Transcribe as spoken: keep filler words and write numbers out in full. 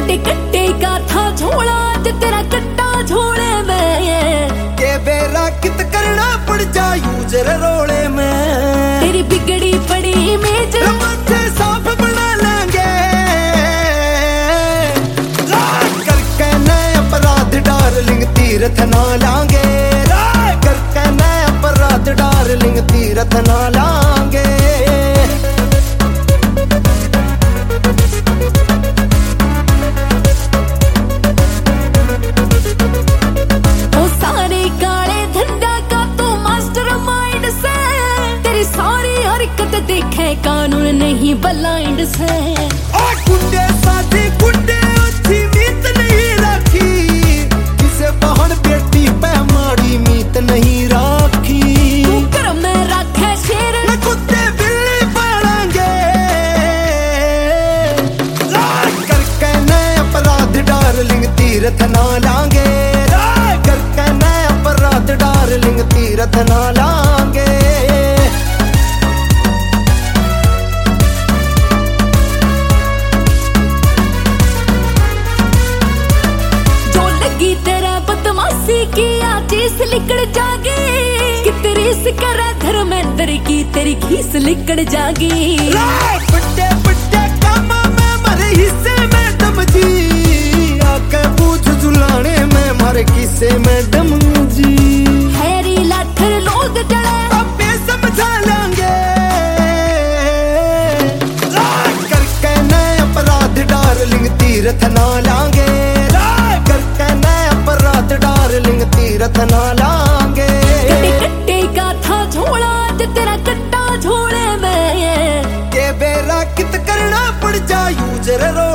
कट्टे कट्टे का था झोला ते तेरा कट्टा झोले में के बेरा कित करना पड़ जा यूजर रोले में तेरी बिगड़ी पड़ी इमेज रमते साफ बना लेंगे करके नए अपराध डार्लिंग तीरथ ना लांगे करके नए अपराध डार्लिंग तीरथ ना लांगे देखे कानून नहीं ब्लाइंड से ओ गुंडे साथी गुंडे अच्छी मीत नहीं रखी किसे बहन बेटी पे माड़ी मीत नहीं रखी तू कर में रखे शेर न कुत्ते बिल्ली पालेंगे करके नए अपराध डार्लिंग तीरथ ना लांगे करके नए अपराध डार्लिंग तीरथ ना लांगे की आचीस लिकड़ जागी कि तेरी सिकरा धर्मेंद्र की तेरी खीस लिकड़ जागी बट्टे बट्टे कामा में मारे हिस्से में दम जी आके पूछ झुलाने में मारे किस्से में दम जी हैरी लाठर लोग जड़े अब समझा लेंगे करके नए अपराध डार्लिंग तीरथ ना लांगे करके नए अपराध डार्लिंग तीरथ ना लांगे कट्टे कट्टे का था झोला ते तेरा कट्टा झोले में के बेरा कित करना पड़ जा यूजर रो